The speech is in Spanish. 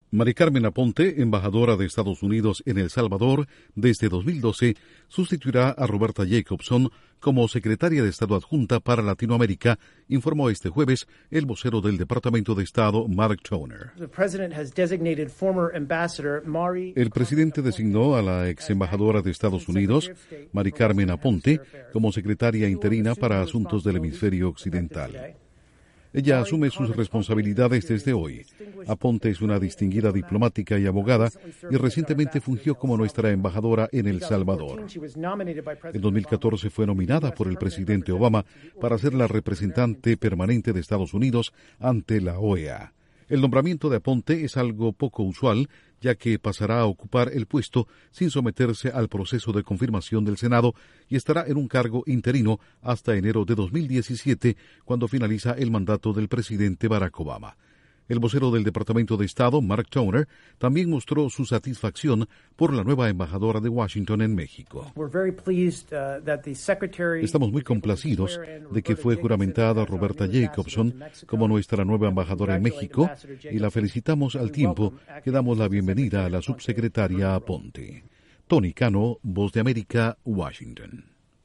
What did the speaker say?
Mari Carmen Aponte, embajadora de Estados Unidos en El Salvador desde 2012, sustituirá a Roberta Jacobson como secretaria de Estado adjunta para Latinoamérica, informó este jueves el vocero del Departamento de Estado, Mark Toner. El presidente designó a la ex embajadora de Estados Unidos, Mari Carmen Aponte, como secretaria interina para asuntos del hemisferio occidental. Ella asume sus responsabilidades desde hoy. Aponte es una distinguida diplomática y abogada y recientemente fungió como nuestra embajadora en El Salvador. En 2014 fue nominada por el presidente Obama para ser la representante permanente de Estados Unidos ante la OEA. El nombramiento de Aponte es algo poco usual, ya que pasará a ocupar el puesto sin someterse al proceso de confirmación del Senado y estará en un cargo interino hasta enero de 2017, cuando finaliza el mandato del presidente Barack Obama. El vocero del Departamento de Estado, Mark Toner, también mostró su satisfacción por la nueva embajadora de Washington en México. Estamos muy complacidos de que fue juramentada Roberta Jacobson como nuestra nueva embajadora en México y la felicitamos al tiempo que damos la bienvenida a la subsecretaria Aponte. Tony Cano, Voz de América, Washington.